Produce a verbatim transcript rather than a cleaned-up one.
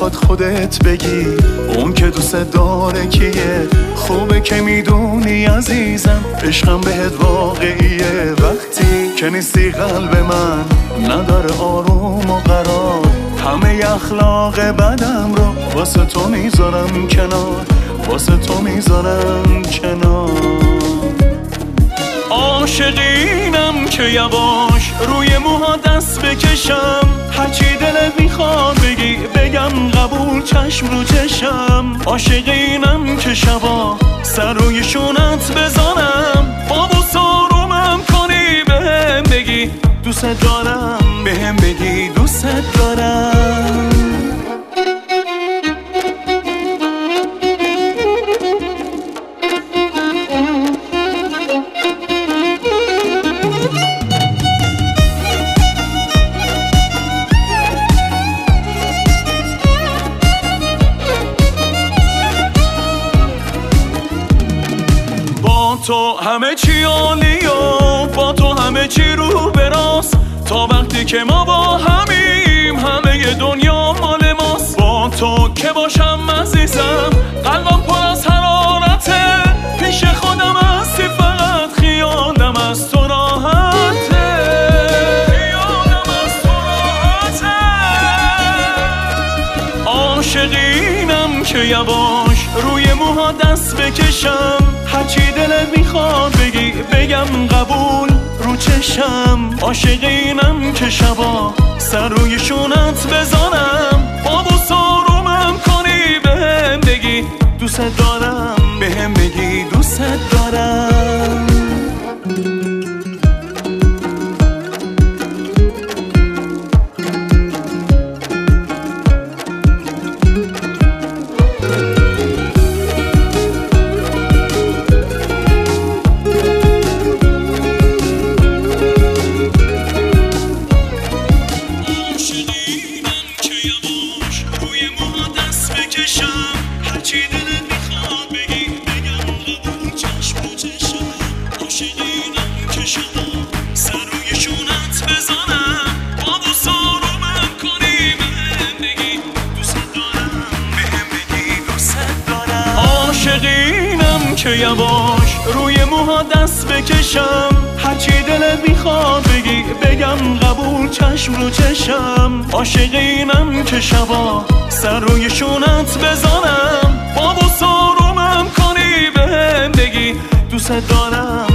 میخواد خودت بگی اون که دوست داره کیه. خوبه که میدونی عزیزم عشقم بهت واقعیه. وقتی که نیستی قلب من نداره آروم و قرار. همه اخلاق بدم رو واسه تو میذارم کنار، واسه تو میذارم کنار. عاشقینم که یواش روی موها دست بکشم. هرچی دلت میخواد بگی بگم قبول چشم رو چشم. عاشقینم که شبا سر روی شونت بزنم. بابوس آرومم کنی بهم بگی دوست دارم، بهم بگی دوست دارم. تو همه چی عالیه، با تو همه چی رو براست. تا وقتی که ما با همیم همه دنیا مال ماست. با تو که باشم عزیزم قلبم پر از حرارته. پیش خودم هستی فقط خیالم از تو راحته. خیالم از تو راحته. عاشقینم که یواش روی موها دست بکشم. هرچی دلت میخواد بگی بگم قبول رو چشم. عاشقینم که شبا سر روی شونت بزنم. بابوس آرومم کنی بهم بگی دوست دارم، بهم بگی دوست دارم. هرچی دلت میخواد بگی بگم قبول چشم رو چشم. عاشقینم که شما سر روی شونت بزنم. بابوس آرومم کنی بهم بگی دوست دارم، بهم بگی دوست دارم. عاشقینم که یواش روی موها دست بکشم. هرچی دلت میخواد بگی بگم قبول چشم رو چشم. عاشقینم که شبا سر روی شونت بزنم. بابوس آرومم کنی بهم بگی دوست دارم،